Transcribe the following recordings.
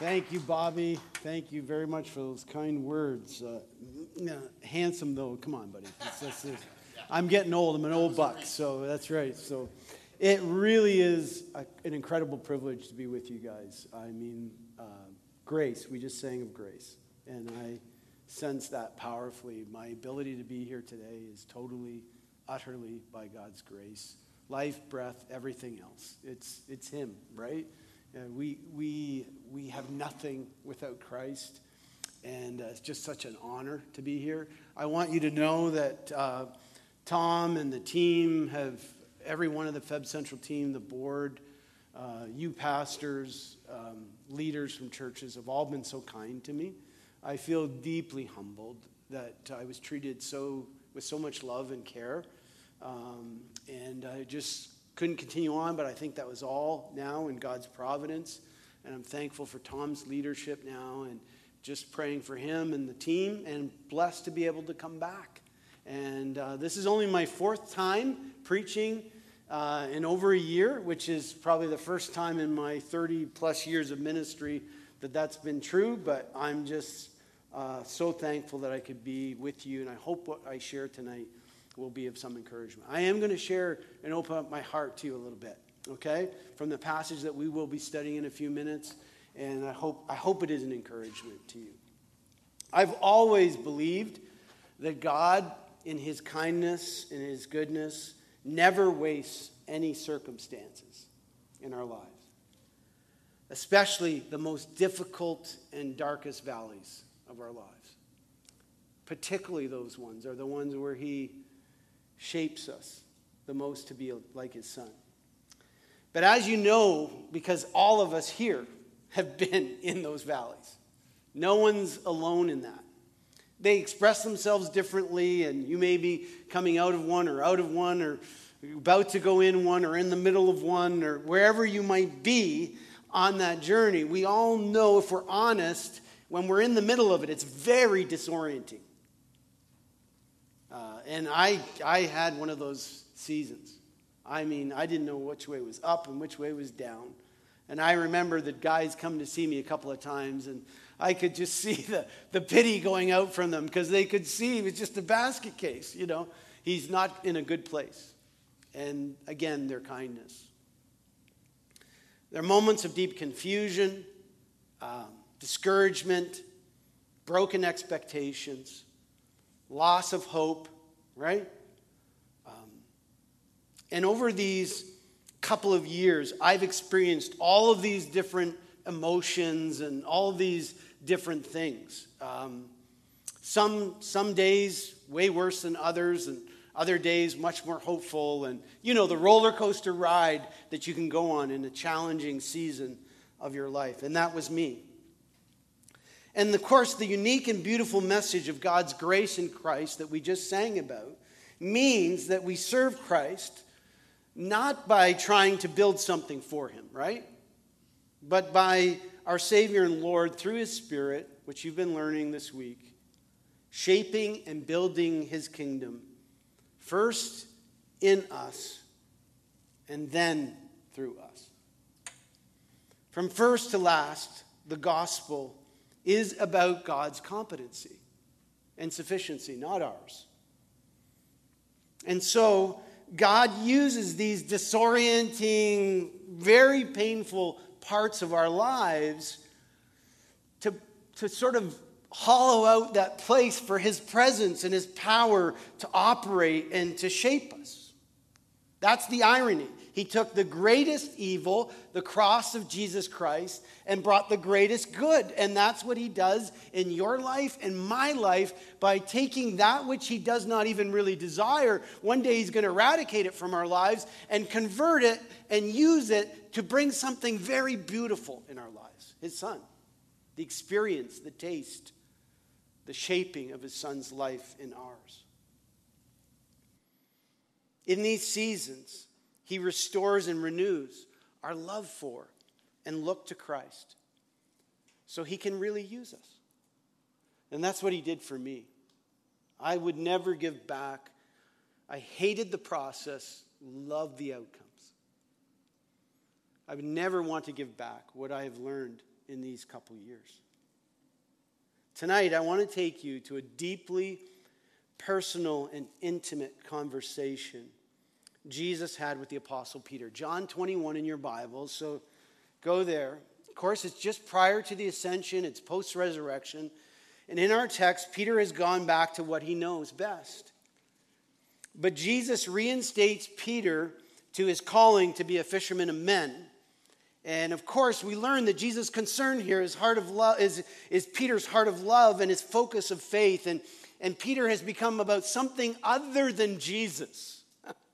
Thank you, Bobby. Thank you very much for those kind words. Handsome, though. Come on, buddy. I'm getting old. I'm an old buck, so that's right. So it really is an incredible privilege to be with you guys. I mean, grace. We just sang of grace, and I sense that powerfully. My ability to be here today is totally, utterly by God's grace. Life, breath, everything else. It's Him, right? We have nothing without Christ, and it's just such an honor to be here. I want you to know that Tom and the team every one of the Feb Central team, the board, you pastors, leaders from churches have all been so kind to me. I feel deeply humbled that I was treated with so much love and care, and I just couldn't continue on, but I think that was all now in God's providence. And I'm thankful for Tom's leadership now and just praying for him and the team and blessed to be able to come back. And this is only my fourth time preaching in over a year, which is probably the first time in my 30 plus years of ministry that's been true. But I'm just so thankful that I could be with you. And I hope what I share tonight will be of some encouragement. I am going to share and open up my heart to you a little bit, okay, from the passage that we will be studying in a few minutes, and I hope it is an encouragement to you. I've always believed that God, in His kindness and His goodness, never wastes any circumstances in our lives, especially the most difficult and darkest valleys of our lives. Particularly those ones are the ones where He shapes us the most to be like His Son. But as you know, because all of us here have been in those valleys, no one's alone in that. They express themselves differently, and you may be coming out of one or about to go in one or in the middle of one or wherever you might be on that journey. We all know, if we're honest, when we're in the middle of it, it's very disorienting. And I had one of those seasons. I mean, I didn't know which way was up and which way was down. And I remember that guys come to see me a couple of times, and I could just see the pity going out from them because they could see it was just a basket case, you know. He's not in a good place. And again, their kindness. There are moments of deep confusion, discouragement, broken expectations, loss of hope, right? And over these couple of years, I've experienced all of these different emotions and all of these different things. Some days way worse than others, and other days much more hopeful. And you know, the roller coaster ride that you can go on in a challenging season of your life. And that was me. And of course, the unique and beautiful message of God's grace in Christ that we just sang about means that we serve Christ not by trying to build something for Him, right? But by our Savior and Lord, through His Spirit, which you've been learning this week, shaping and building His kingdom, first in us and then through us. From first to last, the gospel is about God's competency and sufficiency, not ours. And so God uses these disorienting, very painful parts of our lives to sort of hollow out that place for His presence and His power to operate and to shape us. That's the irony. He took the greatest evil, the cross of Jesus Christ, and brought the greatest good. And that's what He does in your life and my life by taking that which He does not even really desire. One day He's going to eradicate it from our lives and convert it and use it to bring something very beautiful in our lives. His Son. The experience, the taste, the shaping of His Son's life in ours. In these seasons, He restores and renews our love for and look to Christ so He can really use us. And that's what He did for me. I would never give back. I hated the process, loved the outcomes. I would never want to give back what I have learned in these couple years. Tonight, I want to take you to a deeply personal and intimate conversation Jesus had with the Apostle Peter. John 21 in your Bible, so go there. Of course, it's just prior to the ascension. It's post-resurrection. And in our text, Peter has gone back to what he knows best. But Jesus reinstates Peter to his calling to be a fisherman of men. And of course, we learn that Jesus' concern here is heart of love, is Peter's heart of love and his focus of faith. And Peter has become about something other than Jesus.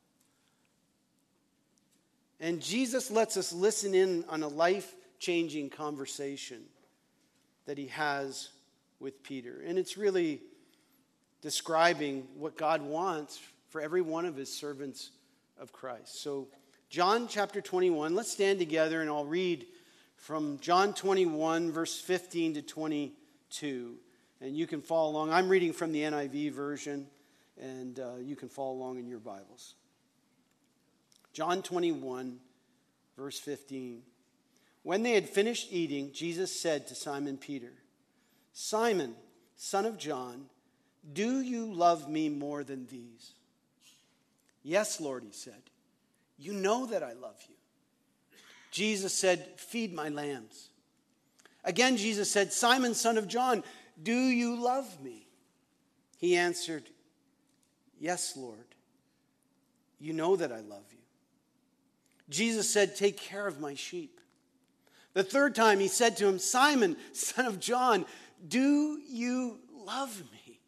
And Jesus lets us listen in on a life-changing conversation that he has with Peter. And it's really describing what God wants for every one of his servants of Christ. So John chapter 21, let's stand together and I'll read from John 21, verse 15 to 22. And you can follow along. I'm reading from the NIV version, and you can follow along in your Bibles. John 21, verse 15. When they had finished eating, Jesus said to Simon Peter, "Simon, son of John, do you love me more than these?" "Yes, Lord," he said. "You know that I love you." Jesus said, "Feed my lambs." Again, Jesus said, "Simon, son of John, do you love me?" He answered, "Yes, Lord, you know that I love you." Jesus said, "Take care of my sheep." The third time he said to him, "Simon, son of John, do you love me?"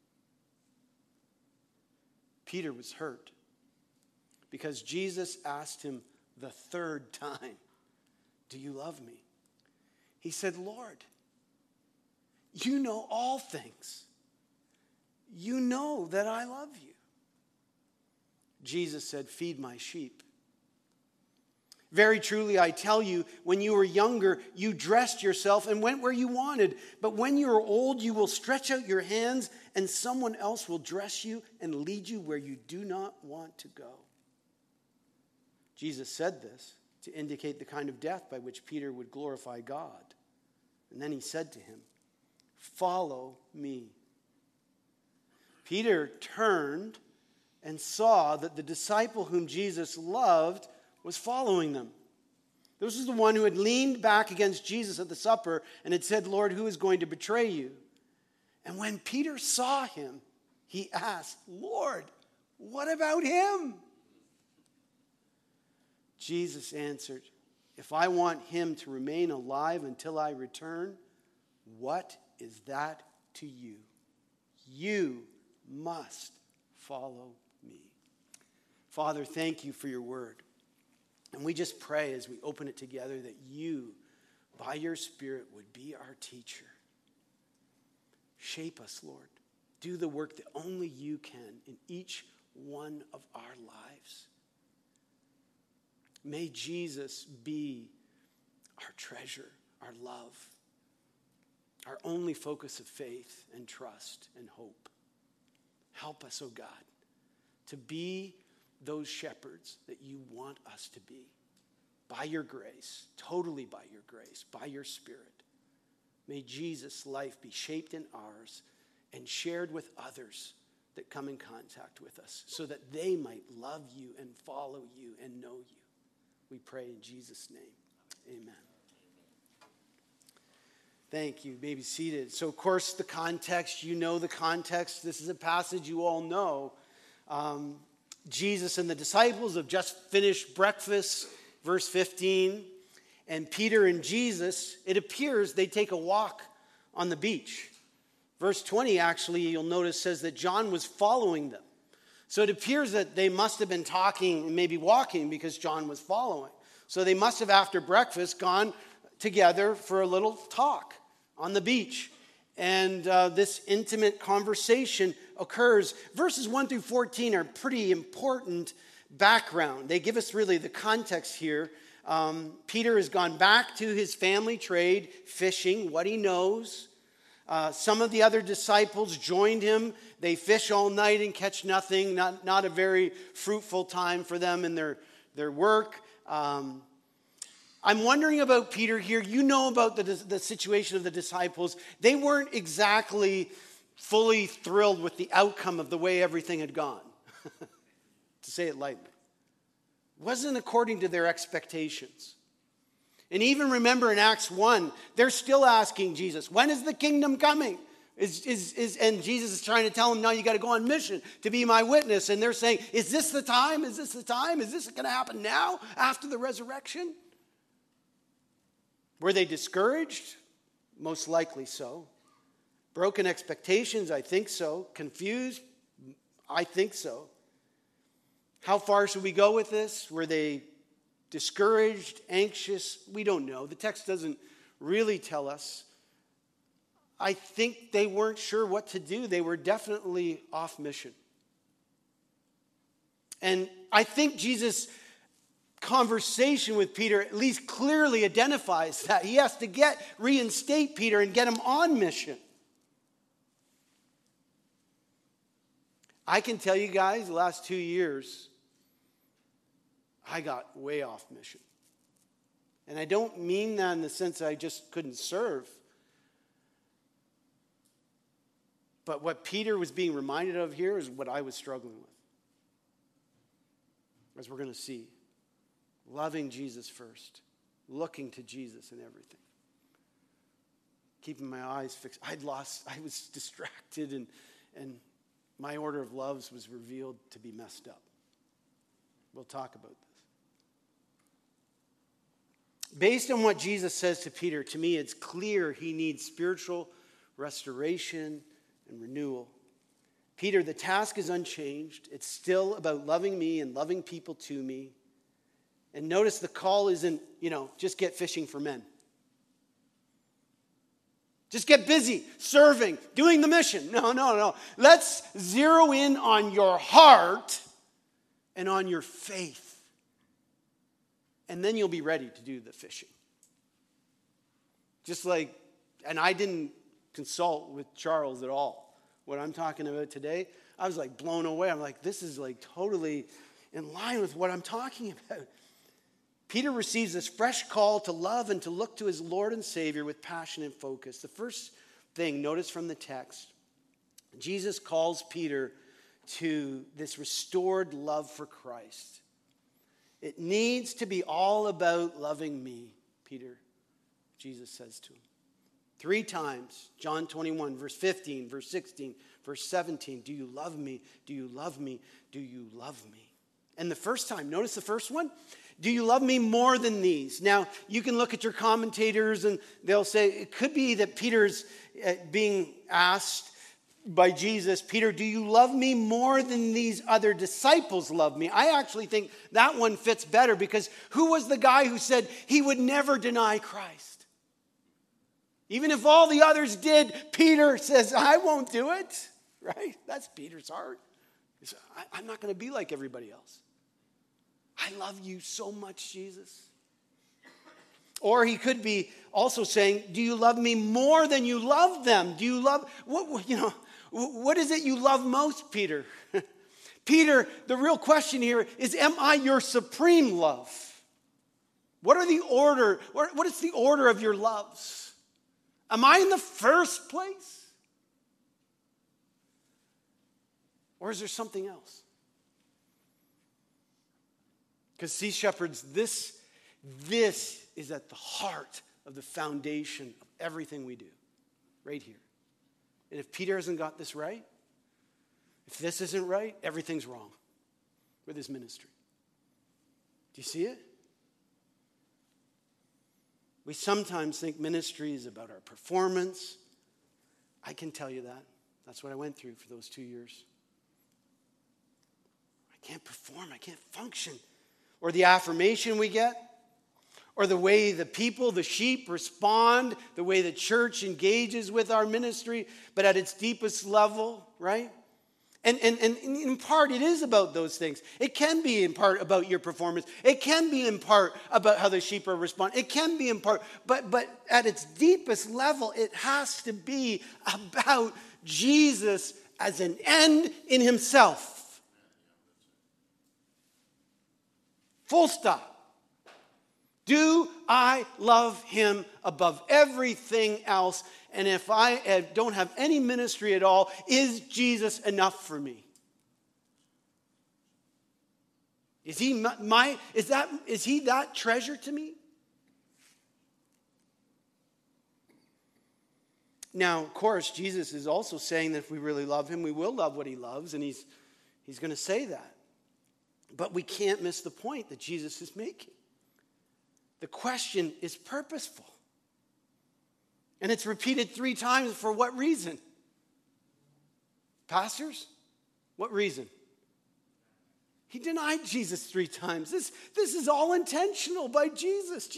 Peter was hurt because Jesus asked him the third time, "Do you love me?" He said, "Lord, you know all things. You know that I love you." Jesus said, "Feed my sheep. Very truly, I tell you, when you were younger, you dressed yourself and went where you wanted. But when you are old, you will stretch out your hands, and someone else will dress you and lead you where you do not want to go." Jesus said this to indicate the kind of death by which Peter would glorify God. And then he said to him, "Follow me." Peter turned and saw that the disciple whom Jesus loved was following them. This was the one who had leaned back against Jesus at the supper and had said, "Lord, who is going to betray you?" And when Peter saw him, he asked, "Lord, what about him?" Jesus answered, "If I want him to remain alive until I return, what is that to you? You must follow me." Father, thank you for your word. And we just pray as we open it together that you, by your Spirit, would be our teacher. Shape us, Lord. Do the work that only you can in each one of our lives. May Jesus be our treasure, our love, our only focus of faith and trust and hope. Help us, oh God, to be those shepherds that you want us to be. By your grace, totally by your grace, by your Spirit. May Jesus' life be shaped in ours and shared with others that come in contact with us so that they might love you and follow you and know you. We pray in Jesus' name. Amen. Thank you. You may be seated. So, of course, the context, you know the context. This is a passage you all know. Jesus and the disciples have just finished breakfast, verse 15. And Peter and Jesus, it appears they take a walk on the beach. Verse 20, actually, you'll notice, says that John was following them. So it appears that they must have been talking and maybe walking because John was following. So they must have, after breakfast, gone together for a little talk on the beach. And this intimate conversation occurs. Verses 1 through 14 are pretty important background. They give us really the context here. Peter has gone back to his family trade, fishing, what he knows. Some of the other disciples joined him. They fish all night and catch nothing. Not a very fruitful time for them in their work. I'm wondering about Peter here. You know about the situation of the disciples. They weren't exactly fully thrilled with the outcome of the way everything had gone, to say it lightly. It wasn't according to their expectations. And even remember in Acts 1, they're still asking Jesus, when is the kingdom coming? And Jesus is trying to tell them, no, you got to go on mission to be my witness. And they're saying, is this the time? Is this the time? Is this going to happen now after the resurrection? Were they discouraged? Most likely so. Broken expectations? I think so. Confused? I think so. How far should we go with this? Were they discouraged, anxious? We don't know. The text doesn't really tell us. I think they weren't sure what to do. They were definitely off mission. And I think Jesus' conversation with Peter at least clearly identifies that. He has to reinstate Peter and get him on mission. I can tell you guys, the last 2 years, I got way off mission. And I don't mean that in the sense that I just couldn't serve. But what Peter was being reminded of here is what I was struggling with. As we're going to see. Loving Jesus first. Looking to Jesus in everything. Keeping my eyes fixed. I was distracted and my order of loves was revealed to be messed up. We'll talk about this. Based on what Jesus says to Peter, to me it's clear he needs spiritual restoration and renewal. Peter, the task is unchanged. It's still about loving me and loving people to me. And notice the call isn't, just get fishing for men. Just get busy serving, doing the mission. No. Let's zero in on your heart and on your faith. And then you'll be ready to do the fishing. And I didn't consult with Charles at all. What I'm talking about today, I was blown away. I'm this is totally in line with what I'm talking about. Peter receives this fresh call to love and to look to his Lord and Savior with passion and focus. The first thing, notice from the text, Jesus calls Peter to this restored love for Christ. It needs to be all about loving me, Peter, Jesus says to him. 3 times, John 21, verse 15, verse 16, verse 17. Do you love me? Do you love me? Do you love me? And the first time, notice the first one. Do you love me more than these? Now, you can look at your commentators and they'll say it could be that Peter's being asked by Jesus, Peter, do you love me more than these other disciples love me? I actually think that one fits better because who was the guy who said he would never deny Christ? Even if all the others did, Peter says, I won't do it. Right? That's Peter's heart. He said, I'm not going to be like everybody else. I love you so much, Jesus. Or he could be also saying, do you love me more than you love them? Do you love, what is it you love most, Peter? Peter, the real question here is, am I your supreme love? What is the order of your loves? Am I in the first place? Or is there something else? Because see, shepherds, this is at the heart of the foundation of everything we do. Right here. And if Peter hasn't got this right, if this isn't right, everything's wrong with his ministry. Do you see it? We sometimes think ministry is about our performance. I can tell you that. That's what I went through for those 2 years. I can't perform. I can't function. Or the affirmation we get. Or the way the people, the sheep, respond. The way the church engages with our ministry. But at its deepest level, right? And in part, it is about those things. It can be in part about your performance. It can be in part about how the sheep are responding. It can be in part, but at its deepest level, it has to be about Jesus as an end in himself. Full stop. Do I love him above everything else? And if I don't have any ministry at all, is Jesus enough for me? Is he that treasure to me? Now, of course, Jesus is also saying that if we really love him, we will love what he loves, and he's going to say that. But we can't miss the point that Jesus is making. The question is purposeful. And it's repeated 3 times for what reason? Pastors, what reason? He denied Jesus 3 times. This is all intentional by Jesus.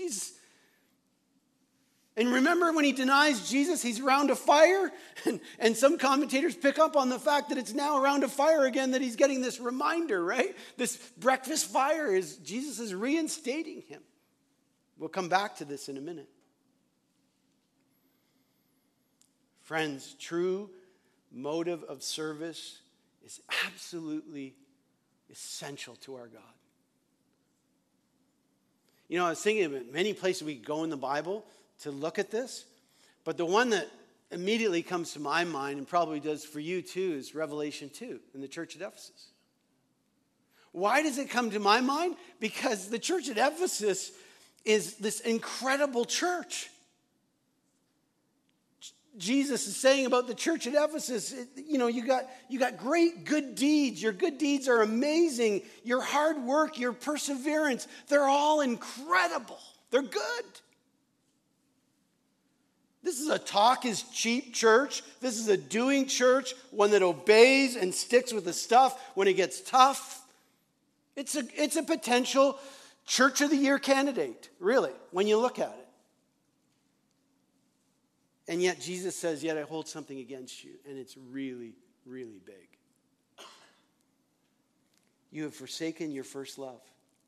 And remember when he denies Jesus, he's around a fire? And some commentators pick up on the fact that it's now around a fire again, that he's getting this reminder, right? This breakfast fire is Jesus is reinstating him. We'll come back to this in a minute. Friends, true motive of service is absolutely essential to our God. You know, I was thinking of many places we could go in the Bible to look at this, but the one that immediately comes to my mind, and probably does for you too, is Revelation 2 in the church at Ephesus. Why does it come to my mind? Because the church at Ephesus is this incredible church. Jesus is saying about the church at Ephesus, you got great good deeds. Your good deeds are amazing. Your hard work, your perseverance, they're all incredible. They're good. This is a talk is cheap church. This is a doing church, one that obeys and sticks with the stuff when it gets tough. It's a potential Church of the Year candidate, really, when you look at it. And yet Jesus says, yet I hold something against you, and it's really, really big. You have forsaken your first love.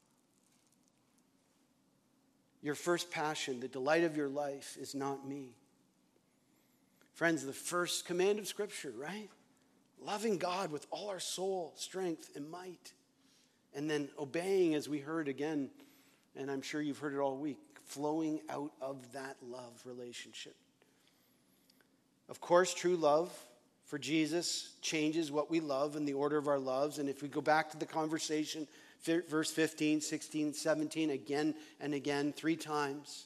Your first passion, the delight of your life is not me. Friends, the first command of Scripture, right? Loving God with all our soul, strength, and might. And then obeying, as we heard again, and I'm sure you've heard it all week, flowing out of that love relationship. Of course, true love for Jesus changes what we love and the order of our loves. And if we go back to the conversation, verse 15, 16, 17, again and again, 3 times,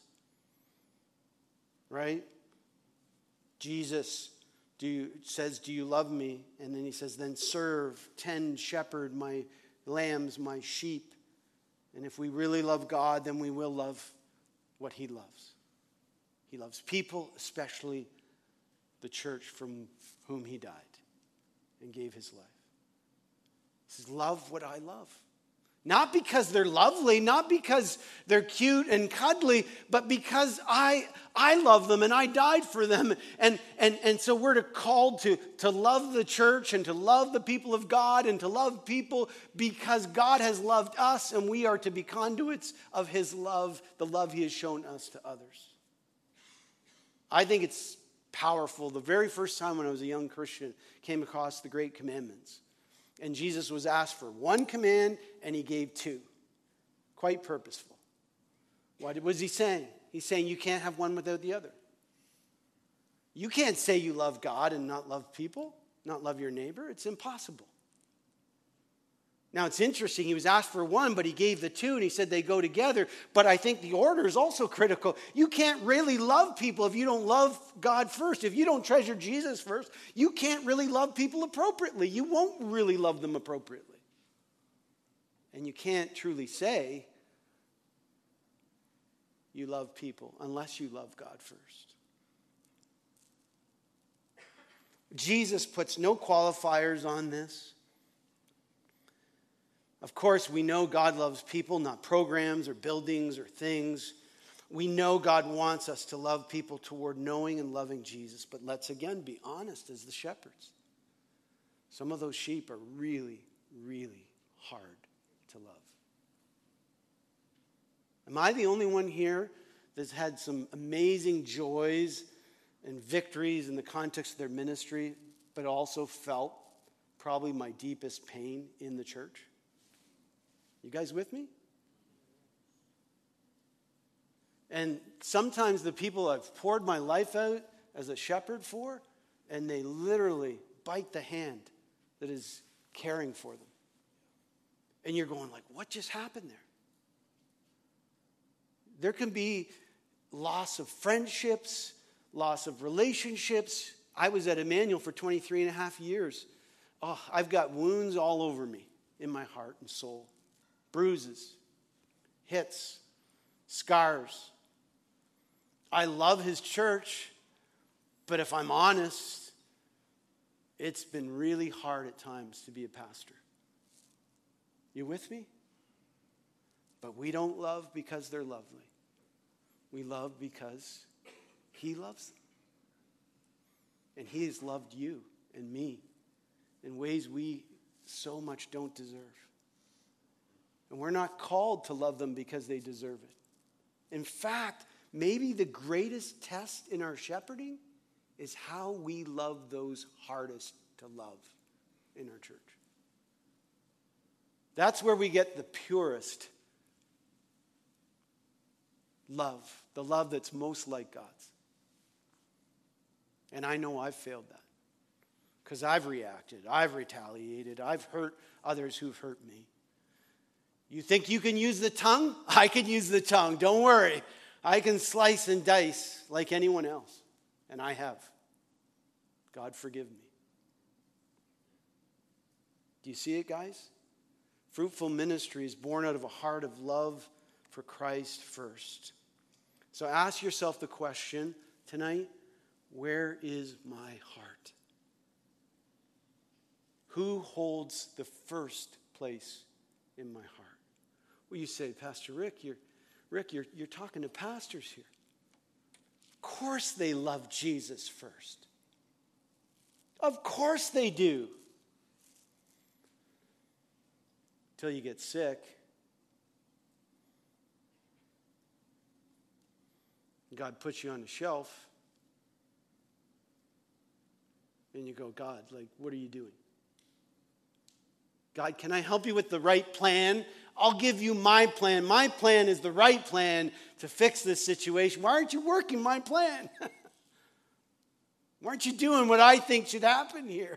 right? Jesus says, do you love me? And then he says, then serve, tend, shepherd my lambs, my sheep. And if we really love God, then we will love what he loves. He loves people, especially the church from whom he died and gave his life. He says, love what I love. Not because they're lovely, not because they're cute and cuddly, but because I love them and I died for them. And so we're called to love the church and to love the people of God and to love people because God has loved us, and we are to be conduits of his love, the love he has shown us to others. I think it's powerful. The very first time when I was a young Christian, came across the Great Commandments. And Jesus was asked for 1 command, and he gave 2. Quite purposeful. What was he saying? He's saying you can't have one without the other. You can't say you love God and not love people, not love your neighbor. It's impossible. Now, it's interesting. He was asked for 1, but he gave the 2, and he said they go together. But I think the order is also critical. You can't really love people if you don't love God first. If you don't treasure Jesus first, you can't really love people appropriately. You won't really love them appropriately. And you can't truly say you love people unless you love God first. Jesus puts no qualifiers on this. Of course, we know God loves people, not programs or buildings or things. We know God wants us to love people toward knowing and loving Jesus. But let's again be honest as the shepherds. Some of those sheep are really, really hard to love. Am I the only one here that's had some amazing joys and victories in the context of their ministry, but also felt probably my deepest pain in the church? You guys with me? And sometimes the people I've poured my life out as a shepherd for, and they literally bite the hand that is caring for them. And you're going like, what just happened there? There can be loss of friendships, loss of relationships. I was at Emmanuel for 23 and a half years. Oh, I've got wounds all over me in my heart and soul. Bruises, hits, scars. I love his church, but if I'm honest, it's been really hard at times to be a pastor. You with me? But we don't love because they're lovely. We love because he loves them. And he has loved you and me in ways we so much don't deserve. And we're not called to love them because they deserve it. In fact, maybe the greatest test in our shepherding is how we love those hardest to love in our church. That's where we get the purest love, the love that's most like God's. And I know I've failed that because I've reacted, I've retaliated, I've hurt others who've hurt me. You think you can use the tongue? I can use the tongue. Don't worry. I can slice and dice like anyone else. And I have. God forgive me. Do you see it, guys? Fruitful ministry is born out of a heart of love for Christ first. So ask yourself the question tonight, where is my heart? Who holds the first place in my heart? Well, you say, Pastor Rick, you're talking to pastors here. Of course they love Jesus first. Of course they do. Till you get sick. God puts you on the shelf. And you go, God, like, what are you doing? God, can I help you with the right plan? I'll give you my plan. My plan is the right plan to fix this situation. Why aren't you working my plan? Why aren't you doing what I think should happen here?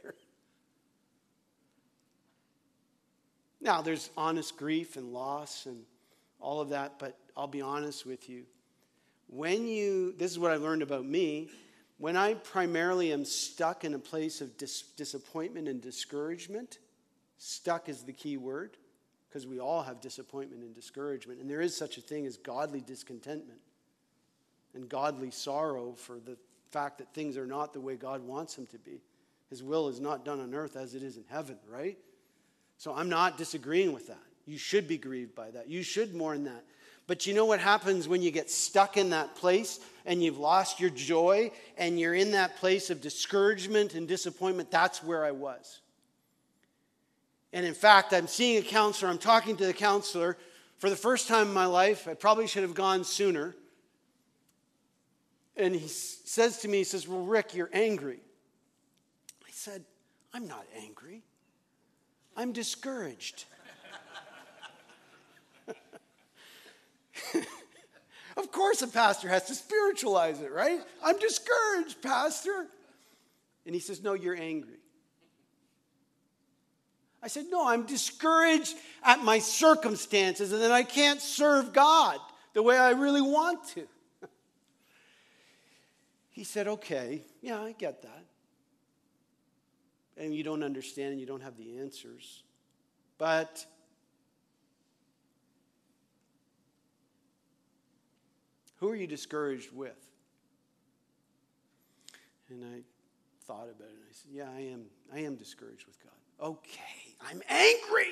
Now, there's honest grief and loss and all of that, but I'll be honest with you. This is what I learned about me, when I primarily am stuck in a place of disappointment and discouragement, stuck is the key word, because we all have disappointment and discouragement, and there is such a thing as godly discontentment and godly sorrow for the fact that things are not the way God wants them to be. His will is not done on earth as it is in heaven, right? So I'm not disagreeing with that. You should be grieved by that. You should mourn that. But you know what happens when you get stuck in that place and you've lost your joy and you're in that place of discouragement and disappointment? That's where I was. And in fact, I'm seeing a counselor. I'm talking to the counselor for the first time in my life. I probably should have gone sooner. And he says to me, he says, well, Rick, you're angry. I said, I'm not angry. I'm discouraged. Of course a pastor has to spiritualize it, right? I'm discouraged, Pastor. And he says, no, you're angry. I said, no, I'm discouraged at my circumstances and that I can't serve God the way I really want to. He said, okay, yeah, I get that. And you don't understand and you don't have the answers. But who are you discouraged with? And I thought about it. And I said, yeah, I am discouraged with God. Okay, I'm angry.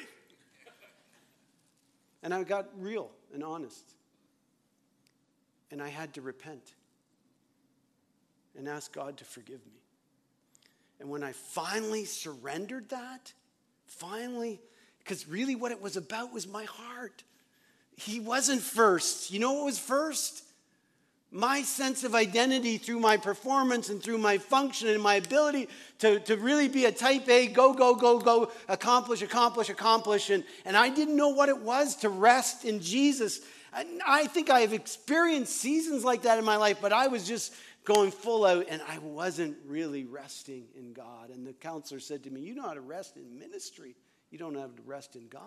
And I got real and honest. And I had to repent and ask God to forgive me. And when I finally surrendered that, because really what it was about was my heart. He wasn't first. You know what was first? My sense of identity through my performance and through my function and my ability to really be a type A, go, accomplish. And I didn't know what it was to rest in Jesus I think I have experienced seasons like that in my life, but I was just going full out, and I wasn't really resting in God. And the counselor said to me, you know how to rest in ministry. You don't have to rest in God.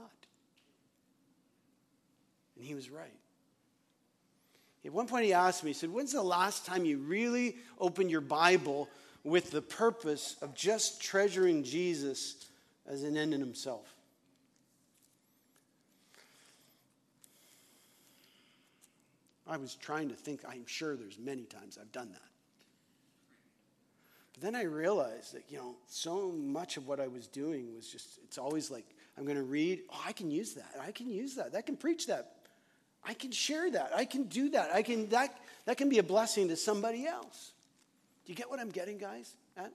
And he was right. At one point he asked me, he said, when's the last time you really opened your Bible with the purpose of just treasuring Jesus as an end in himself? I was trying to think, I'm sure there's many times I've done that. But then I realized that, so much of what I was doing was just, it's always like, I'm going to read, I can use that. I can use that. That can preach that. I can share that. I can do that. That can be a blessing to somebody else. Do you get what I'm getting, guys?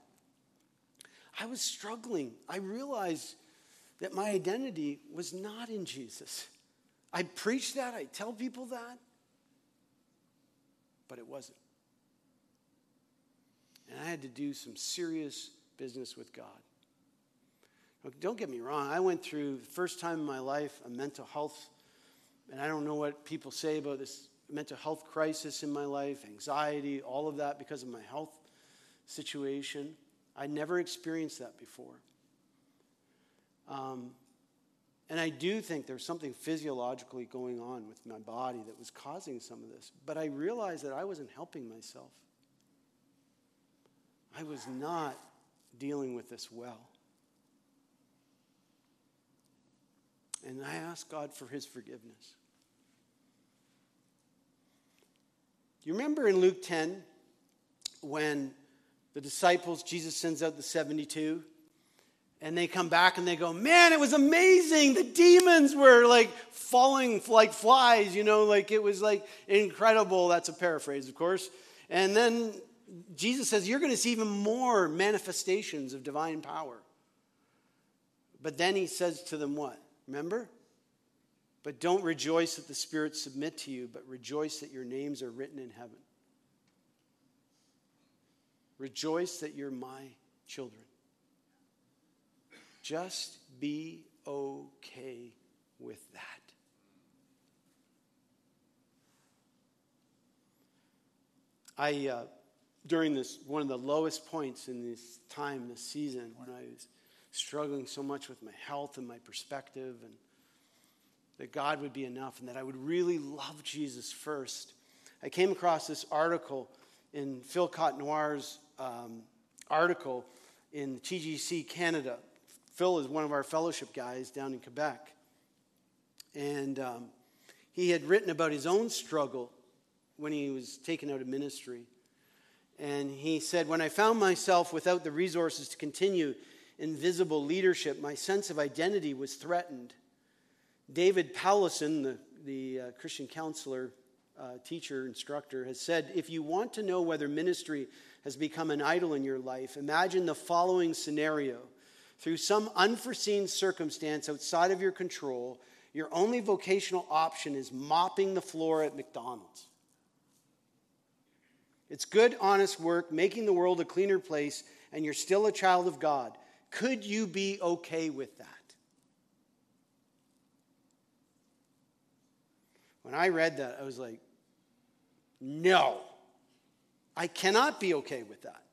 I was struggling. I realized that my identity was not in Jesus. I preach that. I tell people that. But it wasn't. And I had to do some serious business with God. Look, don't get me wrong. I went through, the first time in my life, a mental health, and I don't know what people say about this mental health crisis in my life, anxiety, all of that because of my health situation. I'd never experienced that before. And I do think there's something physiologically going on with my body that was causing some of this. But I realized that I wasn't helping myself. I was not dealing with this well. And I asked God for his forgiveness. You remember in Luke 10 when the disciples, Jesus sends out the 72, and they come back and they go, man, it was amazing. The demons were like falling like flies, like it was like incredible. That's a paraphrase, of course. And then Jesus says, you're going to see even more manifestations of divine power. But then he says to them what? Remember? But don't rejoice that the spirits submit to you, but rejoice that your names are written in heaven. Rejoice that you're my children. Just be okay with that. During this, one of the lowest points in this time, this season, when I was struggling so much with my health and my perspective, and that God would be enough and that I would really love Jesus first, I came across this article in Phil Cote-Noir's article in TGC Canada. Phil is one of our fellowship guys down in Quebec. And he had written about his own struggle when he was taken out of ministry. And he said, when I found myself without the resources to continue in visible leadership, my sense of identity was threatened. David Powlison, the Christian counselor, teacher, instructor, has said, if you want to know whether ministry has become an idol in your life, imagine the following scenario. Through some unforeseen circumstance outside of your control, your only vocational option is mopping the floor at McDonald's. It's good, honest work, making the world a cleaner place, and you're still a child of God. Could you be okay with that? When I read that, I was like, no, I cannot be okay with that.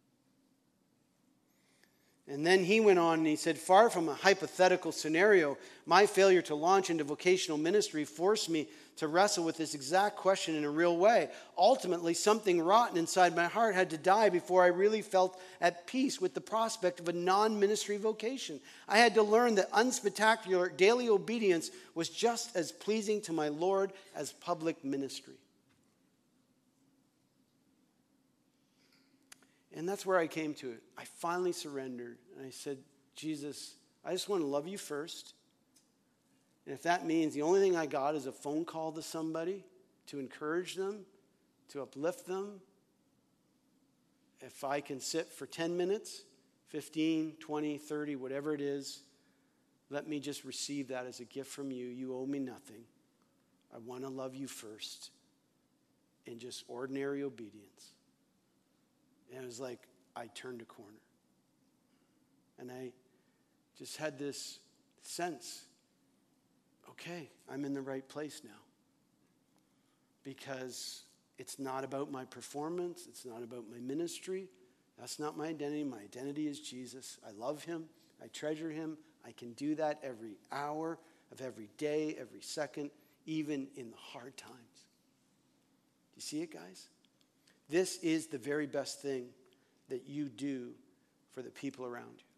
And then he went on and he said, far from a hypothetical scenario, my failure to launch into vocational ministry forced me to wrestle with this exact question in a real way. Ultimately, something rotten inside my heart had to die before I really felt at peace with the prospect of a non-ministry vocation. I had to learn that unspectacular daily obedience was just as pleasing to my Lord as public ministry. And that's where I came to it. I finally surrendered. And I said, Jesus, I just want to love you first. And if that means the only thing I got is a phone call to somebody to encourage them, to uplift them, if I can sit for 10 minutes, 15, 20, 30, whatever it is, let me just receive that as a gift from you. You owe me nothing. I want to love you first in just ordinary obedience. And it was like I turned a corner. And I just had this sense, okay, I'm in the right place now. because it's not about my performance. It's not about my ministry. That's not my identity. My identity is Jesus. I love him. I treasure him. I can do that every hour of every day, every second, even in the hard times. Do you see it, guys? This is the very best thing that you do for the people around you.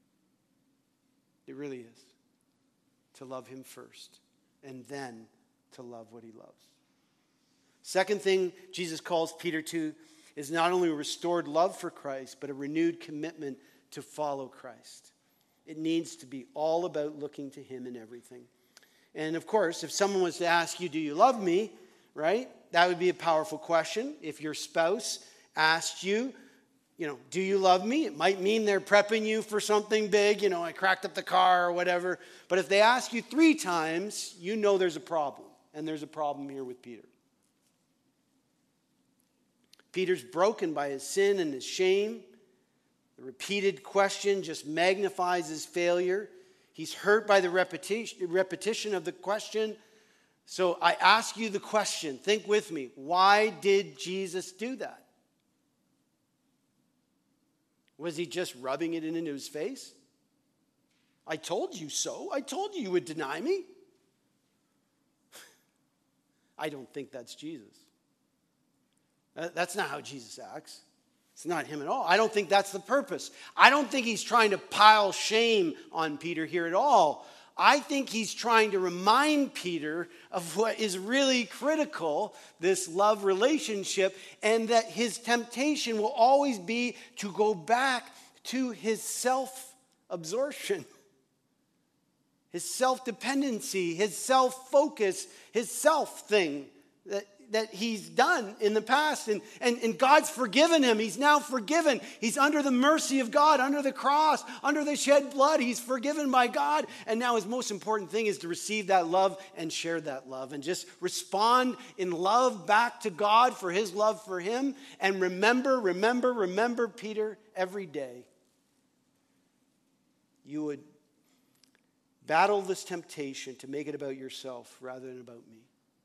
It really is. To love him first, and then to love what he loves. Second thing Jesus calls Peter to is not only a restored love for Christ, but a renewed commitment to follow Christ. It needs to be all about looking to him in everything. And of course, if someone was to ask you, do you love me? Right? That would be a powerful question. If your spouse asked you, do you love me? It might mean they're prepping you for something big. I cracked up the car or whatever. But if they ask you 3 times, you know there's a problem. And there's a problem here with Peter. Peter's broken by his sin and his shame. The repeated question just magnifies his failure. He's hurt by the repetition of the question. So I ask you the question. Think with me. Why did Jesus do that? Was he just rubbing it into his face? I told you so. I told you would deny me. I don't think that's Jesus. That's not how Jesus acts. It's not him at all. I don't think that's the purpose. I don't think he's trying to pile shame on Peter here at all. I think he's trying to remind Peter of what is really critical, this love relationship, and that his temptation will always be to go back to his self-absorption, his self-dependency, his self-focus, his self thing that he's done in the past. And God's forgiven him. He's now forgiven. He's under the mercy of God, under the cross, under the shed blood. He's forgiven by God. And now his most important thing is to receive that love and share that love. And just respond in love back to God for his love for him. And remember, Peter, every day you would battle this temptation to make it about yourself rather than about me.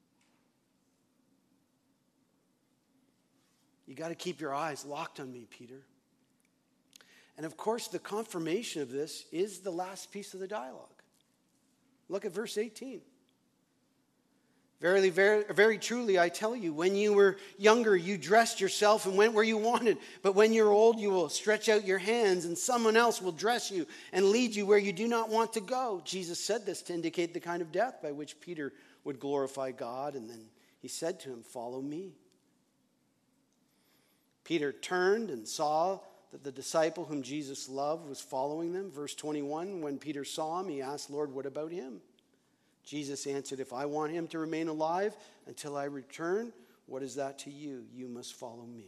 You got to keep your eyes locked on me, Peter. And of course, the confirmation of this is the last piece of the dialogue. Look at verse 18. Verily, very truly, I tell you, when you were younger, you dressed yourself and went where you wanted. But when you're old, you will stretch out your hands, and someone else will dress you and lead you where you do not want to go. Jesus said this to indicate the kind of death by which Peter would glorify God. And then he said to him, follow me. Peter turned and saw that the disciple whom Jesus loved was following them. Verse 21, when Peter saw him, he asked, Lord, what about him? Jesus answered, if I want him to remain alive until I return, what is that to you? You must follow me.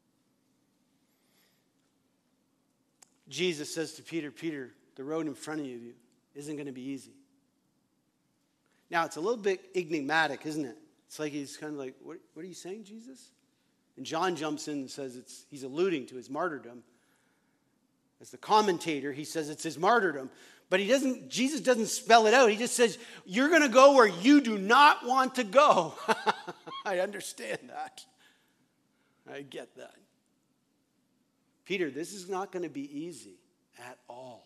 Jesus says to Peter, Peter, the road in front of you isn't going to be easy. Now, it's a little bit enigmatic, isn't it? It's like he's kind of like, what are you saying, Jesus? And John jumps in and says he's alluding to his martyrdom. As the commentator, he says it's his martyrdom. But Jesus doesn't spell it out. He just says, you're going to go where you do not want to go. I understand that. I get that. Peter, this is not going to be easy at all.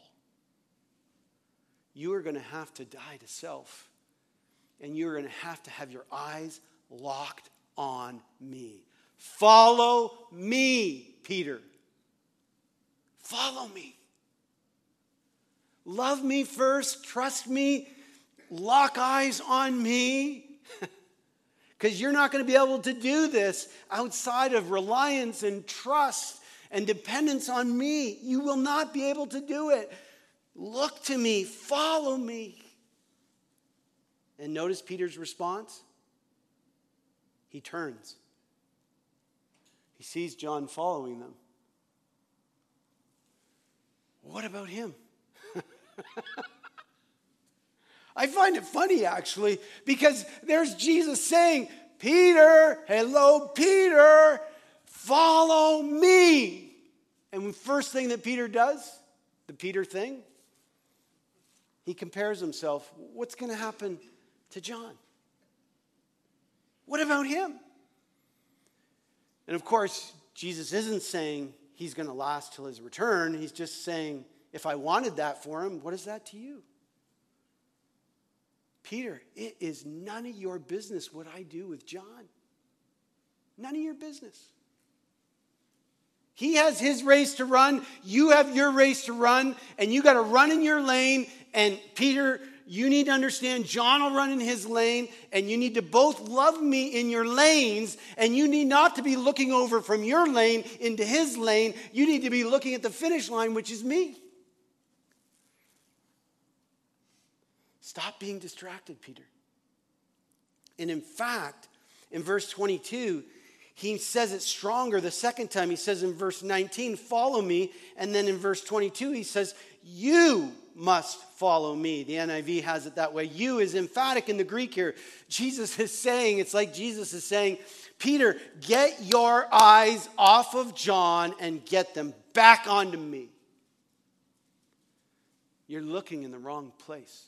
You are going to have to die to self. And you're going to have your eyes locked on me. Follow me, Peter. Follow me. Love me first. Trust me. Lock eyes on me. Because you're not going to be able to do this outside of reliance and trust and dependence on me. You will not be able to do it. Look to me. Follow me. And notice Peter's response. He turns. He sees John following them. What about him? I find it funny, actually, because there's Jesus saying, Peter, hello, Peter, follow me. And the first thing that Peter does, the Peter thing, he compares himself. What's going to happen to John? What about him? And of course, Jesus isn't saying he's going to last till his return. He's just saying, if I wanted that for him, what is that to you? Peter, it is none of your business what I do with John. None of your business. He has his race to run. You have your race to run. And you got to run in your lane. And Peter, you need to understand John will run in his lane. And you need to both love me in your lanes. And you need not to be looking over from your lane into his lane. You need to be looking at the finish line, which is me. Stop being distracted, Peter. And in fact, in verse 22, he says it stronger the second time. He says in verse 19, follow me. And then in verse 22, he says, you must follow me. The NIV has it that way. You is emphatic in the Greek here. Jesus is saying, it's like Jesus is saying, Peter, get your eyes off of John and get them back onto me. You're looking in the wrong place.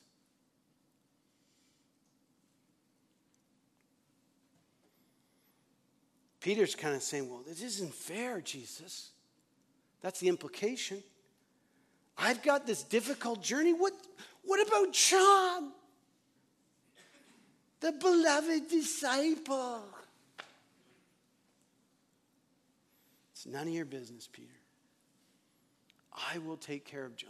Peter's kind of saying, well, this isn't fair, Jesus. That's the implication. I've got this difficult journey. What about John? The beloved disciple. It's none of your business, Peter. I will take care of John.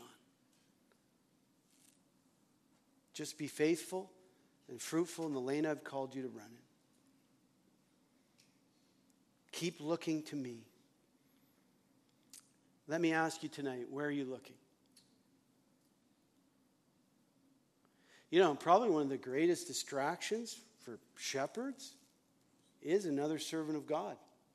Just be faithful and fruitful in the lane I've called you to run in. Keep looking to me. Let me ask you tonight, where are you looking? You know, probably one of the greatest distractions for shepherds is another servant of God.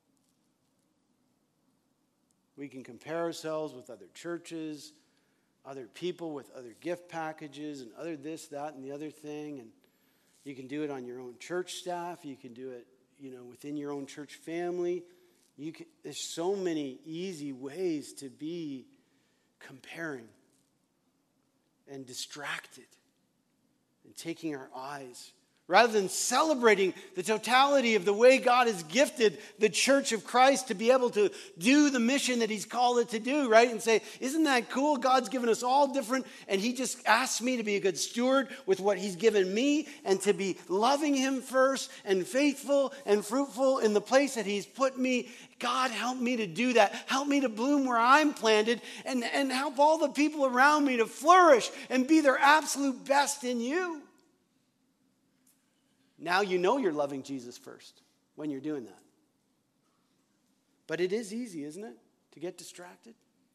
We can compare ourselves with other churches, other people with other gift packages, and other this, that, and the other thing. And you can do it on your own church staff. You can do it, within your own church family. There's so many easy ways to be comparing and distracted and taking our eyes. Rather than celebrating the totality of the way God has gifted the church of Christ to be able to do the mission that he's called it to do, right? And say, isn't that cool? God's given us all different, and he just asks me to be a good steward with what he's given me and to be loving him first and faithful and fruitful in the place that he's put me. God, help me to do that. Help me to bloom where I'm planted and help all the people around me to flourish and be their absolute best in you. Now you know you're loving Jesus first when you're doing that. But it is easy, isn't it, to get distracted?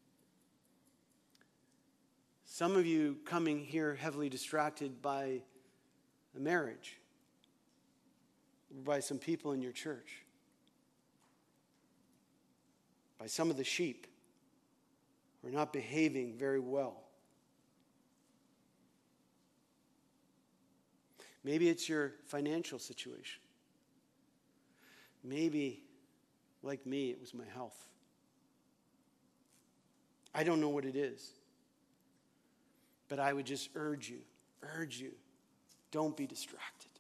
Some of you coming here heavily distracted by a marriage, or by some people in your church, by some of the sheep who are not behaving very well. Maybe it's your financial situation. Maybe, like me, it was my health. I don't know what it is. But I would just urge you, don't be distracted.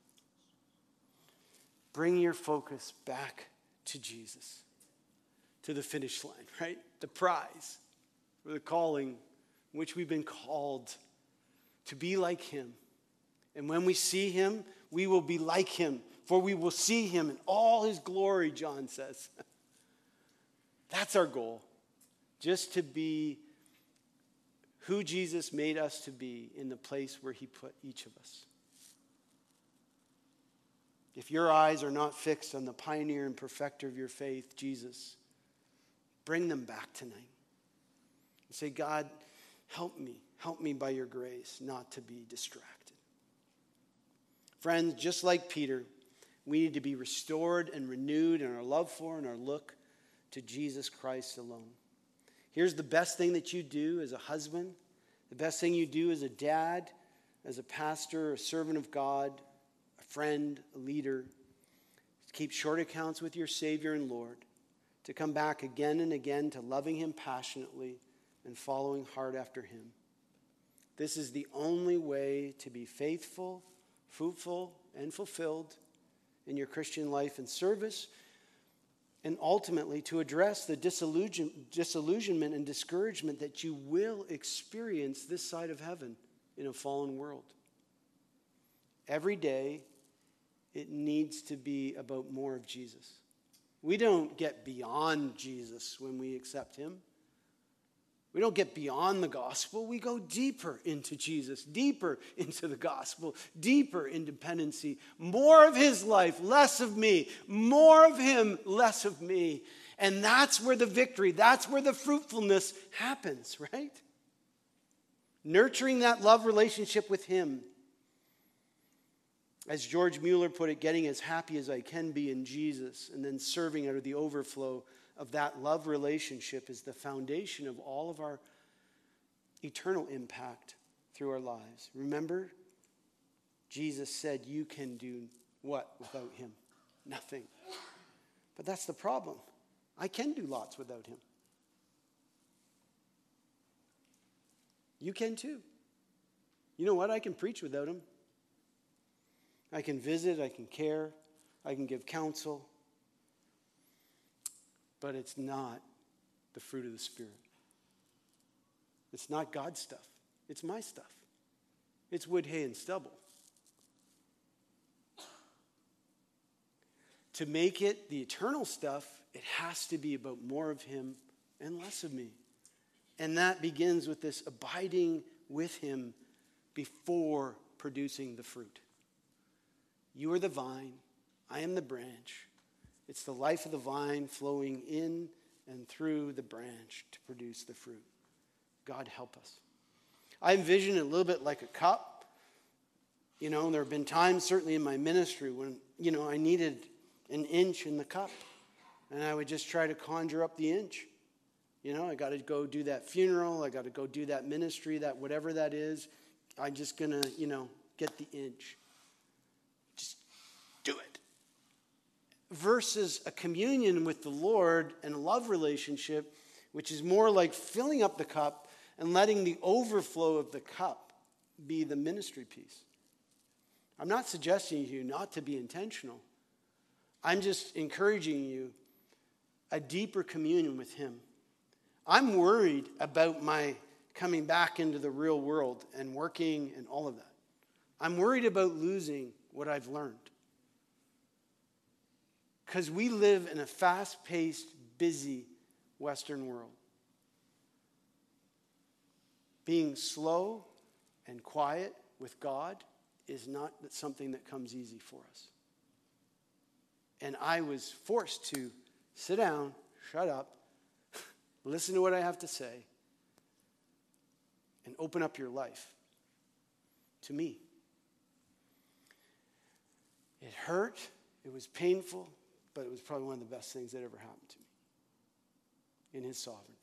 Bring your focus back to Jesus, to the finish line, right? The prize, or the calling in which we've been called to be like him. And when we see him, we will be like him, for we will see him in all his glory, John says. That's our goal, just to be who Jesus made us to be in the place where he put each of us. If your eyes are not fixed on the pioneer and perfecter of your faith, Jesus, bring them back tonight. And say, God, help me by your grace not to be distracted. Friends, just like Peter, we need to be restored and renewed in our love for and our look to Jesus Christ alone. Here's the best thing that you do as a husband, the best thing you do as a dad, as a pastor, a servant of God, a friend, a leader. Keep short accounts with your Savior and Lord, to come back again and again to loving him passionately and following hard after him. This is the only way to be faithful, fruitful, and fulfilled in your Christian life and service, and ultimately to address the disillusionment and discouragement that you will experience this side of heaven in a fallen world. Every day, it needs to be about more of Jesus. We don't get beyond Jesus when we accept him. We don't get beyond the gospel. We go deeper into Jesus, deeper into the gospel, deeper in dependency. More of his life, less of me. More of him, less of me. And that's where the victory, that's where the fruitfulness happens, right? Nurturing that love relationship with him. As George Mueller put it, getting as happy as I can be in Jesus and then serving out of the overflow of that love relationship is the foundation of all of our eternal impact through our lives. Remember, Jesus said you can do what without him? Nothing. But that's the problem. I can do lots without him. You can too. You know what? I can preach without him. I can visit, I can care, I can give counsel. But it's not the fruit of the Spirit. It's not God's stuff. It's my stuff. It's wood, hay, and stubble. To make it the eternal stuff, it has to be about more of him and less of me. And that begins with this abiding with him before producing the fruit. You are the vine, I am the branch. It's the life of the vine flowing in and through the branch to produce the fruit. God help us. I envision it a little bit like a cup. You know, there have been times, certainly in my ministry, when, I needed an inch in the cup. And I would just try to conjure up the inch. I got to go do that funeral. I got to go do that ministry, that whatever that is. I'm just going to, get the inch. Just do it. Versus a communion with the Lord and a love relationship, which is more like filling up the cup and letting the overflow of the cup be the ministry piece. I'm not suggesting to you not to be intentional. I'm just encouraging you a deeper communion with him. I'm worried about my coming back into the real world and working and all of that. I'm worried about losing what I've learned. Because we live in a fast-paced, busy Western world. Being slow and quiet with God is not something that comes easy for us. And I was forced to sit down, shut up, listen to what I have to say, and open up your life to me. It hurt, it was painful, but it was probably one of the best things that ever happened to me in his sovereignty.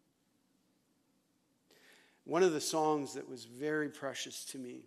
One of the songs that was very precious to me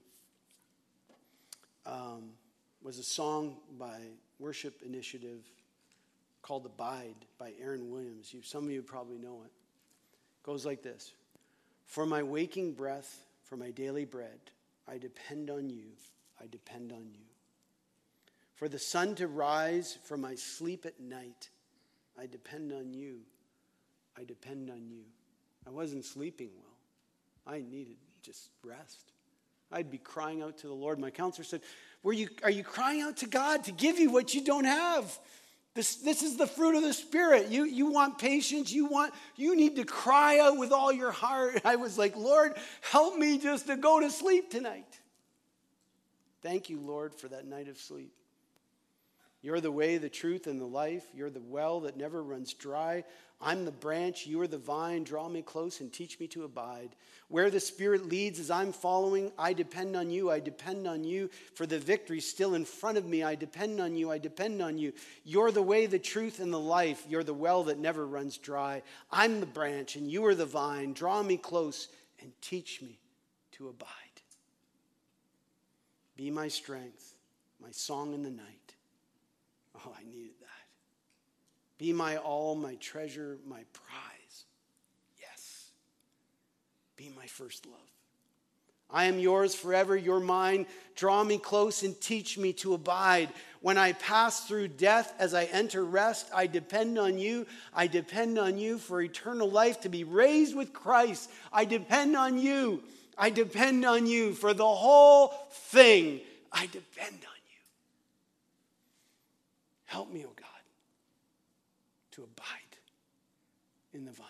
was a song by Worship Initiative called Abide by Aaron Williams. Some of you probably know it. It goes like this. For my waking breath, for my daily bread, I depend on you, I depend on you. For the sun to rise, for my sleep at night, I depend on you, I depend on you. I wasn't sleeping well. I needed just rest. I'd be crying out to the Lord. My counselor said, are you crying out to God to give you what you don't have? This is the fruit of the Spirit. You want patience. You need to cry out with all your heart. I was like, Lord, help me just to go to sleep tonight. Thank you, Lord, for that night of sleep. You're the way, the truth, and the life. You're the well that never runs dry. I'm the branch. You are the vine. Draw me close and teach me to abide. Where the Spirit leads as I'm following, I depend on you. I depend on you for the victory still in front of me. I depend on you. I depend on you. You're the way, the truth, and the life. You're the well that never runs dry. I'm the branch, and you are the vine. Draw me close and teach me to abide. Be my strength, my song in the night. Oh, I needed that. Be my all, my treasure, my prize. Yes. Be my first love. I am yours forever, you're mine. Draw me close and teach me to abide. When I pass through death, as I enter rest, I depend on you. I depend on you for eternal life, to be raised with Christ. I depend on you. I depend on you for the whole thing. I depend on you. Help me, O God, to abide in the vine,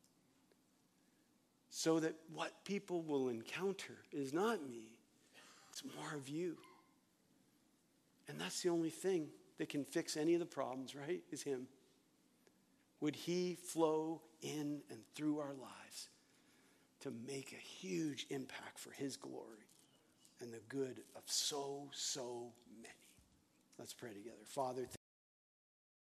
so that what people will encounter is not me, it's more of you. And that's the only thing that can fix any of the problems, right, is him. Would he flow in and through our lives to make a huge impact for his glory and the good of so many. Let's pray together. Father,